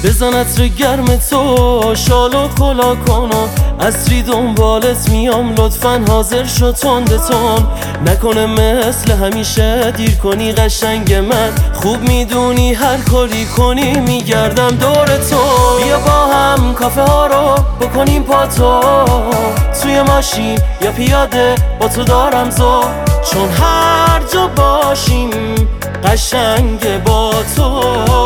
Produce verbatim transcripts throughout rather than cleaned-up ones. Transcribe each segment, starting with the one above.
بزن عطر گرم تو، شال و کلا کن و عصری دنبالت میام، لطفا حاضر شو تند تون. نکنه مثل همیشه دیر کنی قشنگ من، خوب میدونی هر کاری کنی میگردم دور تو. بیا با هم کافه ها رو بکنیم پاتو، توی ماشین یا پیاده با تو دارم زو، چون هر جا باشیم قشنگ با تو.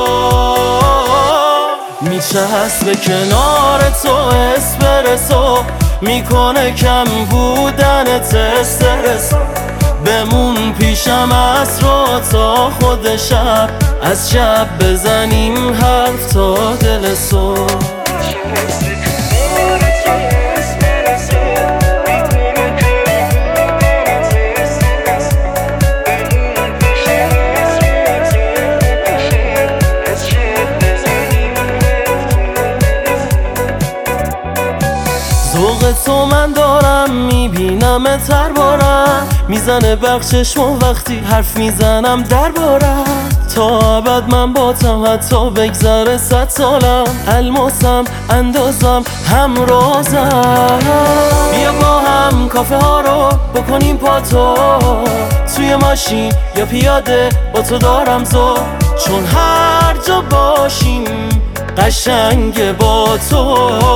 میچسبه کنار تو اسپرسو، میکنه کم بودنت استرس. بمون پیشم از رو تا خود شب، از شب بزنیم حرف تا دل صبح. ذوق تو من دارم، میبینم تر بارم، میزنه بخشش و وقتی حرف میزنم دربارم. تا ابد من باتم حتی بگذره صد سالم، الماسم اندازم همرازم. بیا با هم کافه ها رو بکنیم پاتو، توی ماشین یا پیاده با تو دارم زو، چون هر جا باشیم قشنگ با تو.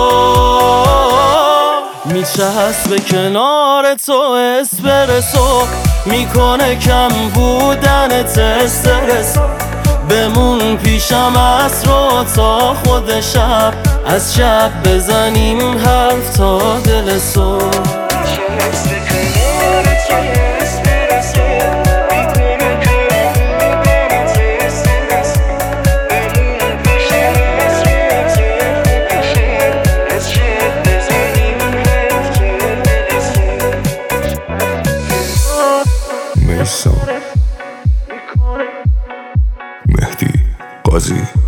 میچسبه کنار تو اسپرسو، میکنه کم بودنت استرس. بمون پیشم از رو تا خود شب، از شب بزنیم حرف تا دل صبح. میثم مهدی قاضی